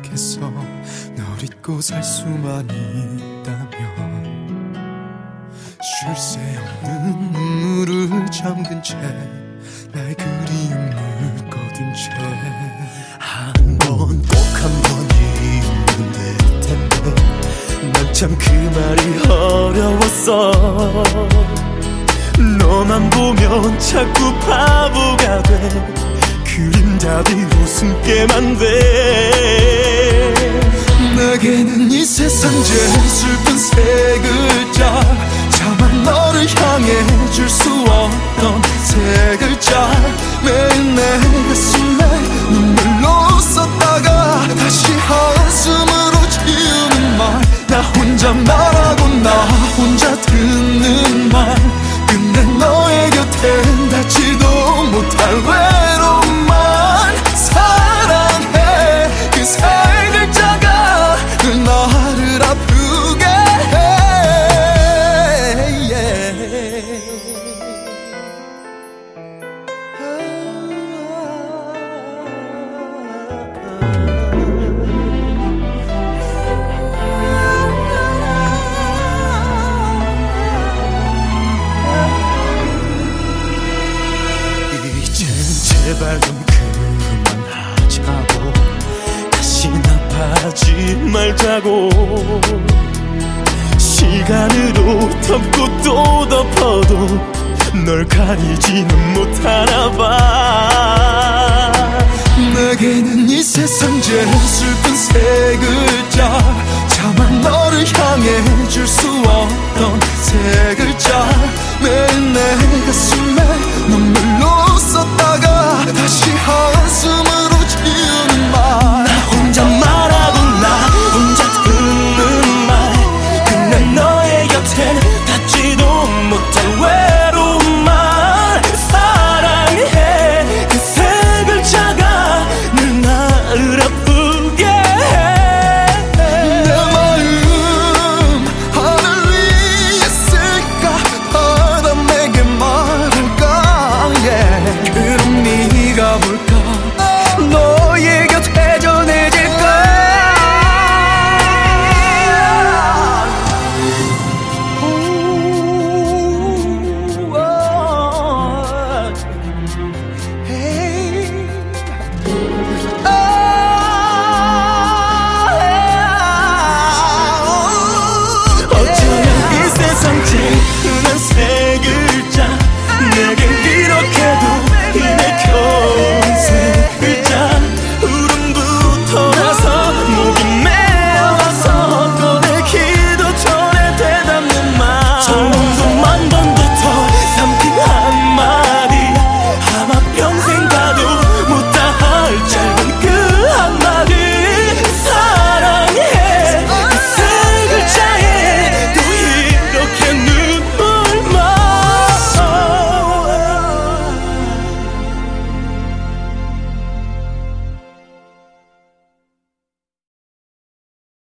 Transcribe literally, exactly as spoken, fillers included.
생각했어. 널 잊고 살 수만 있다면 쉴 새 없는 눈물을 잠근 채 나의 그리움을 거둔 채 한 번 꼭 한 번이면 될 텐데 난 참 그 말이 어려웠어. 너만 보면 자꾸 바보가 돼 그림자들 웃음깨만 돼. 내게는 이 세상 제일 슬픈 세 글자 차마 너를 향해 줄 수 없던 세 글자 매일 내 가슴에 눈물로 썼다가 다시 한숨으로 지우는 말 나 혼자 말하고 나 혼자 듣는 말 근데 너의 곁엔 닿지도 못할 외로움만 사랑해 그 세 글자가 늘 나를 아프게 해 제발 좀 그만하자고 다시 아파하지 말자고 시간으로 덮고 또 덮어도 널 가리지는 못하나봐. 내게는 이 세상 제일 슬픈 세 글자 차마 너를 향해 줄 수 없던 세 글자 매일 내 가슴